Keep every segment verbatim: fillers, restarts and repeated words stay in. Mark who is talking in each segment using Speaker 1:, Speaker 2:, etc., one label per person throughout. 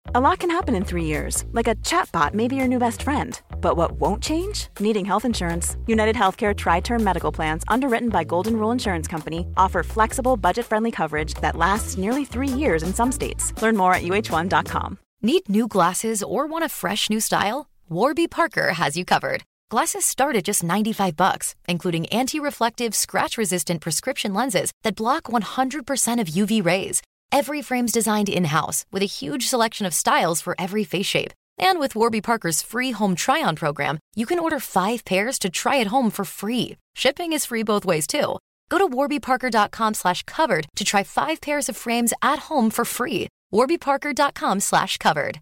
Speaker 1: A lot can happen in three years, like a chatbot may be your new best friend. But what won't change? Needing health insurance. United Healthcare Tri-Term Medical Plans, underwritten by Golden Rule Insurance Company, offer flexible, budget-friendly coverage that lasts nearly three years in some states. Learn more at U H one dot com.
Speaker 2: Need new glasses or want a fresh new style? Warby Parker has you covered. Glasses start at just ninety-five bucks, including anti-reflective, scratch-resistant prescription lenses that block one hundred percent of U V rays. Every frame's designed in-house with a huge selection of styles for every face shape. And with Warby Parker's free home try-on program, you can order five pairs to try at home for free. Shipping is free both ways, too. Go to warbyparker.com slash covered to try five pairs of frames at home for free. warbyparker.com slash covered.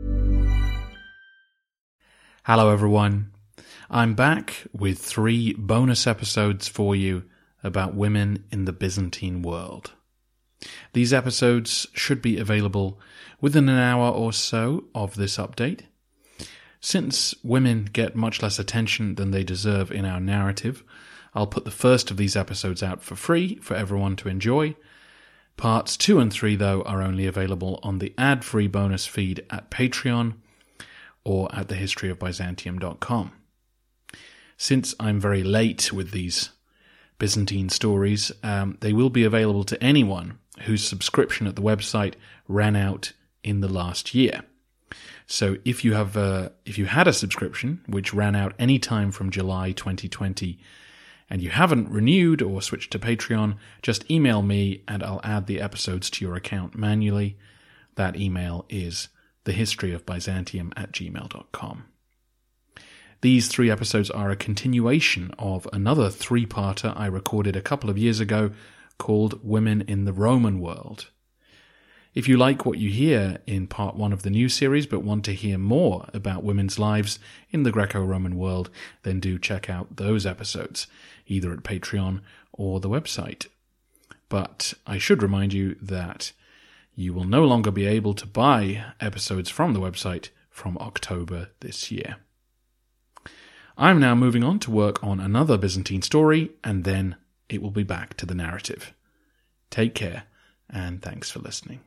Speaker 3: Hello, everyone. I'm back with three bonus episodes for you about women in the Byzantine world. These episodes should be available within an hour or so of this update. Since women get much less attention than they deserve in our narrative, I'll put the first of these episodes out for free for everyone to enjoy. Parts two and three, though, are only available on the ad-free bonus feed at Patreon or at the history of byzantium dot com. Since I'm very late with these Byzantine stories, um, they will be available to anyone whose subscription at the website ran out in the last year. So if you have uh, if you had a subscription which ran out any time from July twenty twenty and you haven't renewed or switched to Patreon, just email me and I'll add the episodes to your account manually. That email is thehistoryofbyzantium at gmail dot com. These three episodes are a continuation of another three-parter I recorded a couple of years ago called Women in the Roman World. If you like what you hear in part one of the new series but want to hear more about women's lives in the Greco-Roman world, then do check out those episodes, either at Patreon or the website. But I should remind you that you will no longer be able to buy episodes from the website from October this year. I'm now moving on to work on another Byzantine story, and then it will be back to the narrative. Take care, and thanks for listening.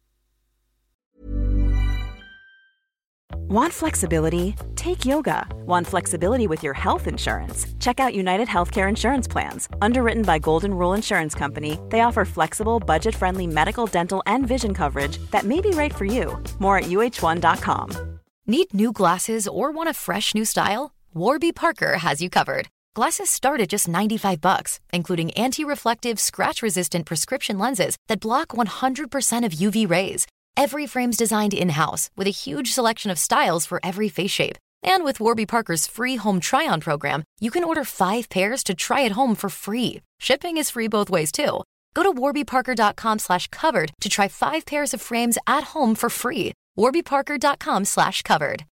Speaker 1: Want flexibility? Take yoga. Want flexibility with your health insurance? Check out United Healthcare Insurance Plans. Underwritten by Golden Rule Insurance Company, they offer flexible, budget-friendly medical, dental, and vision coverage that may be right for you. More at U H one dot com.
Speaker 2: Need new glasses or want a fresh new style? Warby Parker has you covered. Glasses start at just ninety-five bucks, including anti-reflective, scratch-resistant prescription lenses that block one hundred percent of U V rays. Every frame's designed in-house with a huge selection of styles for every face shape. And with Warby Parker's free home try-on program, you can order five pairs to try at home for free. Shipping is free both ways, too. Go to warbyparker.com slash covered to try five pairs of frames at home for free. warbyparker.com slash covered.